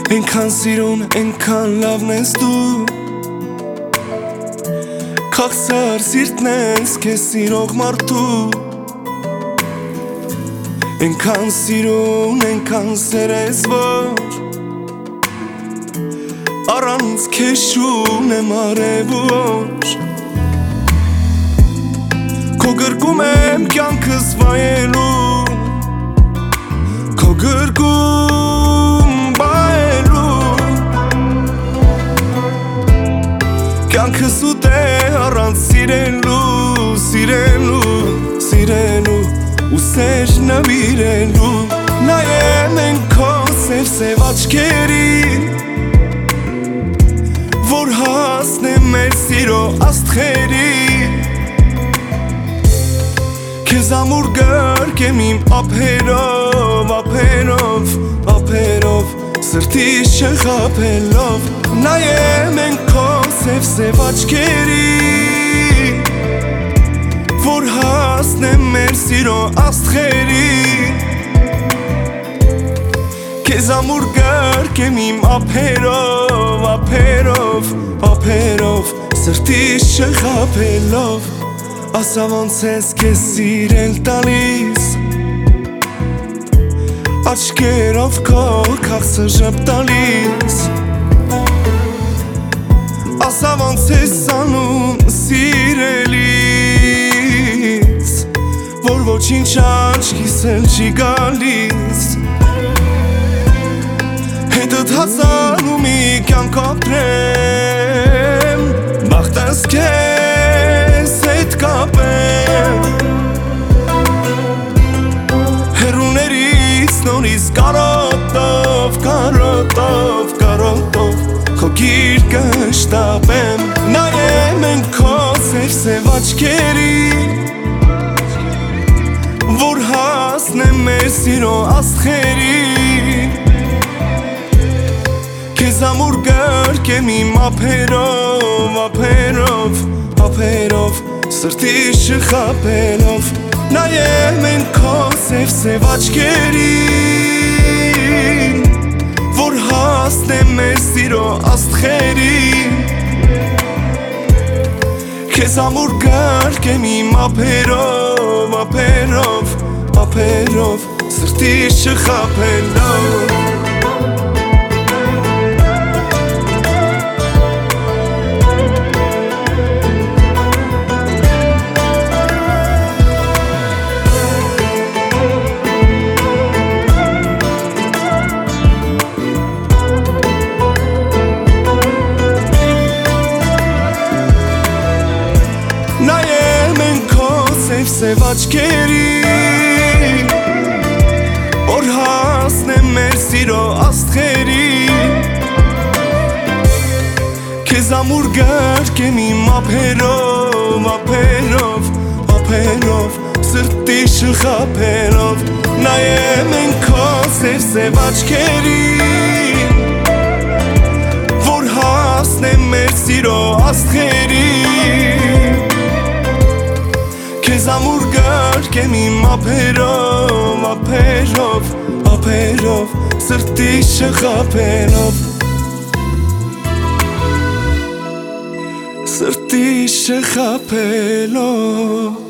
Այնքան սիրուն, այնքան լավն ես դու Քաղցր սիրտն ես քեզ սիրող մարդու Այնքան սիրուն, այնքան սեր ես որ Առանց քեզ չունեմ արևոր Քո գրկում եմ կյանքս վայելու Քո գրկում բայելու Կյանքս ուտ է առանց սիրելու Սիրելու ու սեր նվիրելու Նայեմ են քո սև աչքերին Որ հասնեմ մեր սիրո աստղերին Քեզ ամուր գրկեմ իմ ափերով Սրտիս չխաբելով Նայեմ են քո սև աչքերին Որ հասնեմ մեր սիրո աստղերին Քեզ ամուր գրկեմ իմ ափերով Սրտիս չխաբելով Ասա ոնց ես քեզ սիրել տալիս Աչքերով քո քաղցր ժպտալիս Ասա ոնց ես անում սիրելիս Որ ոչինչ աչքիս էլ չի գալիս Հետդ հասանում մի կյանք ապրեմ Բախտս քեզ հետ կապեմ Հեռուներից նորից կարոտով Քո գիրկը շտապեմ Նայեմ են քո սև աչքերին Որ հասնեմ մեր սիրո աստղերին Քեզ ամուր գրկեմ իմ ափերով Սրտիս չխաբելով Նայեմ են քո սև աչքերին Որ հասնեմ մեր սիրո աստղերին Քեզ ամուր գրկեմ իմ ափերով Սրտիս չխաբելով Նայեմ են քո սև աչքերին Որ հասնեմ մեր սիրո աստղերին Քեզ ամուր գրկեմ իմ ափերով Սրտիս չխաբելով Նայեմ են քո սև աչքերին Որ հասնեմ մեր սիրո աստղերին Քեզ ամուր գրկեմ իմ ափերով Սրտիս չխաբելով Սրտիս չխաբելով